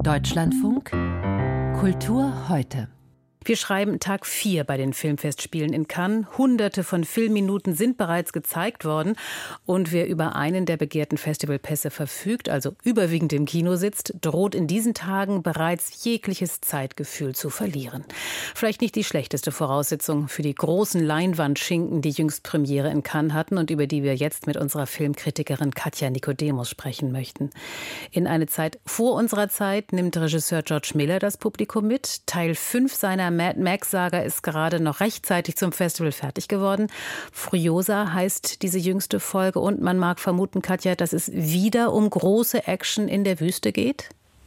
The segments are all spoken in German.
Deutschlandfunk Kultur heute. Wir schreiben Tag 4 bei den Filmfestspielen in Cannes. Hunderte von Filmminuten sind bereits gezeigt worden. Und wer über einen der begehrten Festivalpässe verfügt, also überwiegend im Kino sitzt, droht in diesen Tagen bereits jegliches Zeitgefühl zu verlieren. Vielleicht nicht die schlechteste Voraussetzung für die großen Leinwandschinken, die jüngst Premiere in Cannes hatten und über die wir jetzt mit unserer Filmkritikerin Katja Nicodemus sprechen möchten. In eine Zeit vor unserer Zeit nimmt Regisseur George Miller das Publikum mit. Teil 5 seiner Mad Max-Saga ist gerade noch rechtzeitig zum Festival fertig geworden. Furiosa heißt diese jüngste Folge und man mag vermuten, Katja, dass es wieder um große Action in der Wüste geht?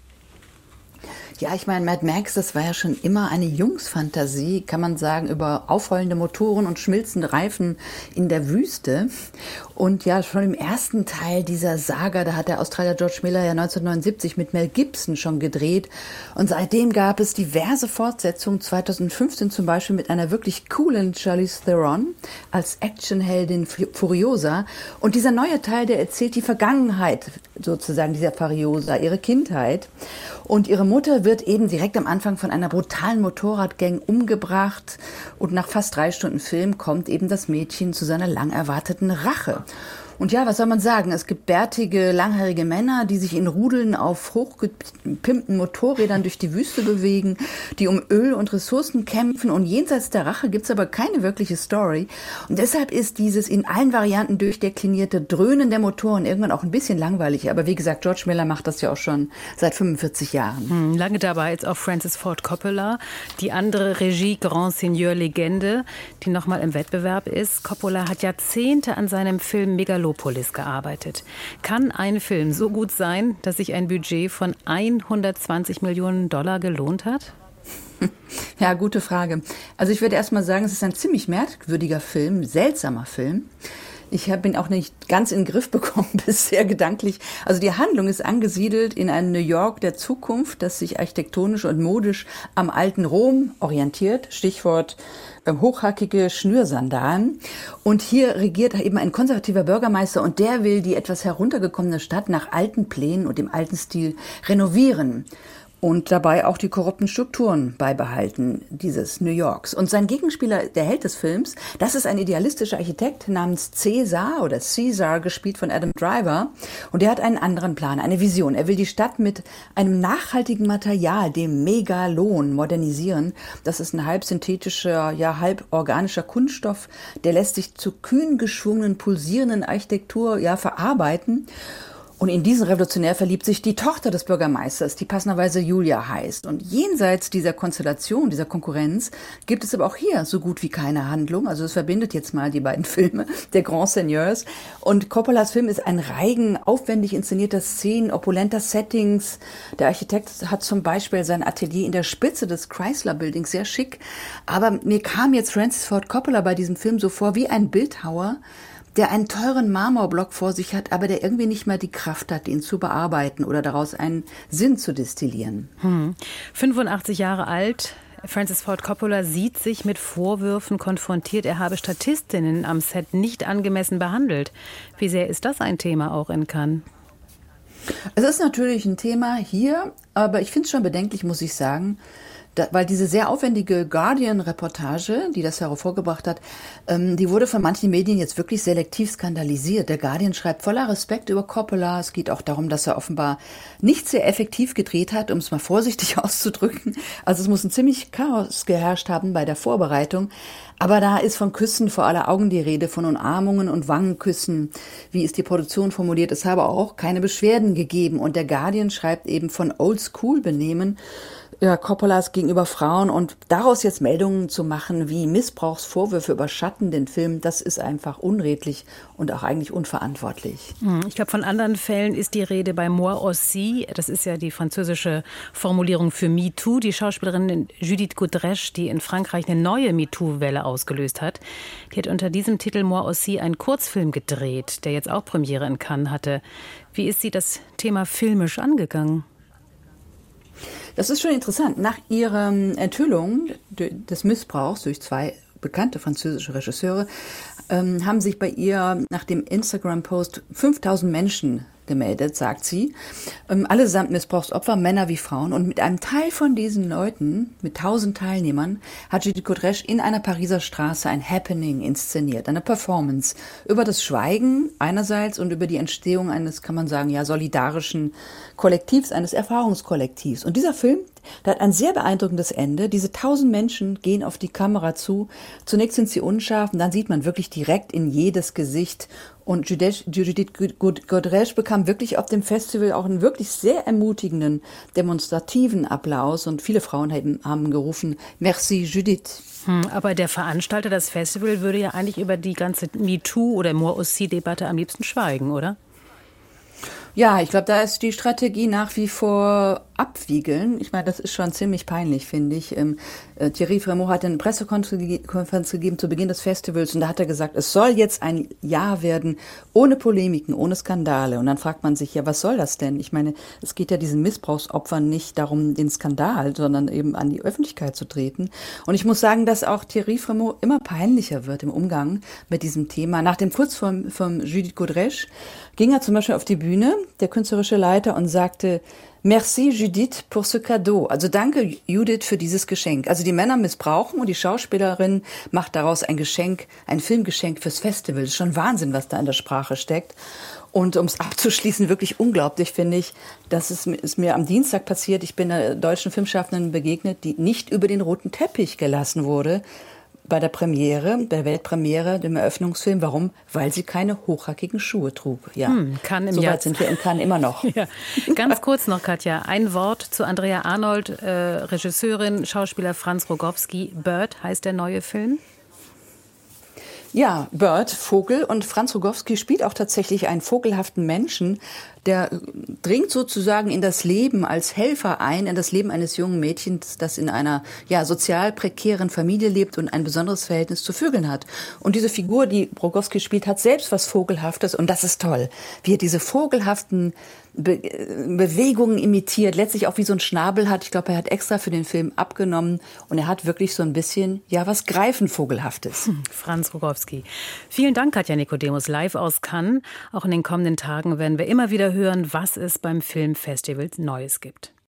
Ja, ich meine, Mad Max, das war ja schon immer eine Jungsfantasie, kann man sagen, über aufrollende Motoren und schmilzende Reifen in der Wüste. Und ja, schon im ersten Teil dieser Saga, da hat der Australier George Miller ja 1979 mit Mel Gibson schon gedreht. Und seitdem gab es diverse Fortsetzungen, 2015 zum Beispiel mit einer wirklich coolen Charlize Theron als Actionheldin Furiosa. Und dieser neue Teil, der erzählt die Vergangenheit sozusagen dieser Furiosa, ihre Kindheit. Und ihre Mutter wird eben direkt am Anfang von einer brutalen Motorradgang umgebracht. Und nach fast 3 Stunden Film kommt eben das Mädchen zu seiner lang erwarteten Rache. Und ja, was soll man sagen? Es gibt bärtige, langhaarige Männer, die sich in Rudeln auf hochgepimpten Motorrädern durch die Wüste bewegen, die um Öl und Ressourcen kämpfen. Und jenseits der Rache gibt's aber keine wirkliche Story. Und deshalb ist dieses in allen Varianten durchdeklinierte Dröhnen der Motoren irgendwann auch ein bisschen langweilig. Aber wie gesagt, George Miller macht das ja auch schon seit 45 Jahren. Lange dabei ist auch Francis Ford Coppola, die andere Regie Grand Seigneur Legende, die nochmal im Wettbewerb ist. Coppola hat Jahrzehnte an seinem Film Megalopolis gearbeitet. Kann ein Film so gut sein, dass sich ein Budget von 120 Millionen $120 gelohnt hat? Ja, gute Frage. Also ich würde erst mal sagen, es ist ein ziemlich merkwürdiger Film, seltsamer Film. Ich habe ihn auch nicht ganz in den Griff bekommen bisher gedanklich. Also die Handlung ist angesiedelt in einem New York der Zukunft, das sich architektonisch und modisch am alten Rom orientiert. Stichwort hochhackige Schnürsandalen. Und hier regiert eben ein konservativer Bürgermeister und der will die etwas heruntergekommene Stadt nach alten Plänen und im alten Stil renovieren. Und dabei auch die korrupten Strukturen beibehalten, dieses New Yorks. Und sein Gegenspieler, der Held des Films, das ist ein idealistischer Architekt namens Caesar, gespielt von Adam Driver. Und der hat einen anderen Plan, eine Vision. Er will die Stadt mit einem nachhaltigen Material, dem Megalon, modernisieren. Das ist ein halb synthetischer, ja halb organischer Kunststoff. Der lässt sich zu kühn geschwungenen, pulsierenden Architektur ja verarbeiten. Und in diesen Revolutionär verliebt sich die Tochter des Bürgermeisters, die passenderweise Julia heißt. Und jenseits dieser Konstellation, dieser Konkurrenz, gibt es aber auch hier so gut wie keine Handlung. Also es verbindet jetzt mal die beiden Filme der Grand Seigneurs. Und Coppolas Film ist ein Reigen, aufwendig inszenierter Szenen, opulenter Settings. Der Architekt hat zum Beispiel sein Atelier in der Spitze des Chrysler Buildings, sehr schick. Aber mir kam jetzt Francis Ford Coppola bei diesem Film so vor wie ein Bildhauer, der einen teuren Marmorblock vor sich hat, aber der irgendwie nicht mehr die Kraft hat, ihn zu bearbeiten oder daraus einen Sinn zu destillieren. 85 Jahre alt, Francis Ford Coppola sieht sich mit Vorwürfen konfrontiert, er habe Statistinnen am Set nicht angemessen behandelt. Wie sehr ist das ein Thema auch in Cannes? Es ist natürlich ein Thema hier, aber ich finde es schon bedenklich, muss ich sagen, weil diese sehr aufwendige Guardian-Reportage, die das hervorgebracht hat, die wurde von manchen Medien jetzt wirklich selektiv skandalisiert. Der Guardian schreibt voller Respekt über Coppola. Es geht auch darum, dass er offenbar nicht sehr effektiv gedreht hat, um es mal vorsichtig auszudrücken. Also es muss ein ziemlich Chaos geherrscht haben bei der Vorbereitung. Aber da ist von Küssen vor aller Augen die Rede, von Umarmungen und Wangenküssen. Wie ist die Produktion formuliert? Es habe auch keine Beschwerden gegeben. Und der Guardian schreibt eben von Oldschool-Benehmen, ja, Coppolas gegenüber Frauen, und daraus jetzt Meldungen zu machen, wie Missbrauchsvorwürfe überschatten den Film, das ist einfach unredlich und auch eigentlich unverantwortlich. Ich glaube, von anderen Fällen ist die Rede bei Moi aussi. Das ist ja die französische Formulierung für MeToo. Die Schauspielerin Judith Godrèche, die in Frankreich eine neue MeToo-Welle ausgelöst hat, die hat unter diesem Titel Moi aussi einen Kurzfilm gedreht, der jetzt auch Premiere in Cannes hatte. Wie ist sie das Thema filmisch angegangen? Das ist schon interessant. Nach ihrer Enthüllung des Missbrauchs durch 2 bekannte französische Regisseure haben sich bei ihr nach dem Instagram-Post 5000 Menschen gemeldet, sagt sie. Allesamt Missbrauchsopfer, Männer wie Frauen. Und mit einem Teil von diesen Leuten, mit 1000 Teilnehmern, hat Judith Godrèche in einer Pariser Straße ein Happening inszeniert, eine Performance über das Schweigen einerseits und über die Entstehung eines, kann man sagen, ja, solidarischen Kollektivs, eines Erfahrungskollektivs. Und dieser Film, der hat ein sehr beeindruckendes Ende. Diese 1000 Menschen gehen auf die Kamera zu. Zunächst sind sie unscharf und dann sieht man wirklich direkt in jedes Gesicht. Und Judith Godrèche bekam wirklich auf dem Festival auch einen wirklich sehr ermutigenden, demonstrativen Applaus. Und viele Frauen haben gerufen, merci Judith. Aber der Veranstalter des Festivals würde ja eigentlich über die ganze MeToo- oder Moi aussi-Debatte am liebsten schweigen, oder? Ja, ich glaube, da ist die Strategie nach wie vor abwiegeln. Ich meine, das ist schon ziemlich peinlich, finde ich. Thierry Frémaux hat eine Pressekonferenz gegeben zu Beginn des Festivals und da hat er gesagt, es soll jetzt ein Jahr werden ohne Polemiken, ohne Skandale. Und dann fragt man sich, ja, was soll das denn? Ich meine, es geht ja diesen Missbrauchsopfern nicht darum, den Skandal, sondern eben an die Öffentlichkeit zu treten. Und ich muss sagen, dass auch Thierry Frémaux immer peinlicher wird im Umgang mit diesem Thema. Nach dem Putz von Judith Godrèche ging er zum Beispiel auf die Bühne, der künstlerische Leiter, und sagte, merci Judith pour ce cadeau. Also danke Judith für dieses Geschenk. Also die Männer missbrauchen und die Schauspielerin macht daraus ein Geschenk, ein Filmgeschenk fürs Festival. Das ist schon Wahnsinn, was da in der Sprache steckt. Und um es abzuschließen, wirklich unglaublich finde ich, dass ist mir am Dienstag passiert. Ich bin einer deutschen Filmschaffenden begegnet, die nicht über den roten Teppich gelassen wurde bei der Premiere, der Weltpremiere, dem Eröffnungsfilm. Warum? Weil sie keine hochhackigen Schuhe trug. Ja, so weit sind wir in Cannes immer noch. Ja. Ganz kurz noch, Katja, ein Wort zu Andrea Arnold, Regisseurin, Schauspieler Franz Rogowski. Bird heißt der neue Film. Ja, Bird, Vogel. Und Franz Rogowski spielt auch tatsächlich einen vogelhaften Menschen, der dringt sozusagen in das Leben als Helfer ein, in das Leben eines jungen Mädchens, das in einer sozial prekären Familie lebt und ein besonderes Verhältnis zu Vögeln hat. Und diese Figur, die Rogowski spielt, hat selbst was Vogelhaftes und das ist toll. Wie er diese vogelhaften Bewegungen imitiert, letztlich auch wie so ein Schnabel hat. Ich glaube, er hat extra für den Film abgenommen und er hat wirklich so ein bisschen, was Greifenvogelhaftes. Franz Rogowski. Vielen Dank, Katja Nikodemus, live aus Cannes. Auch in den kommenden Tagen werden wir immer wieder hören, was es beim Filmfestival Neues gibt.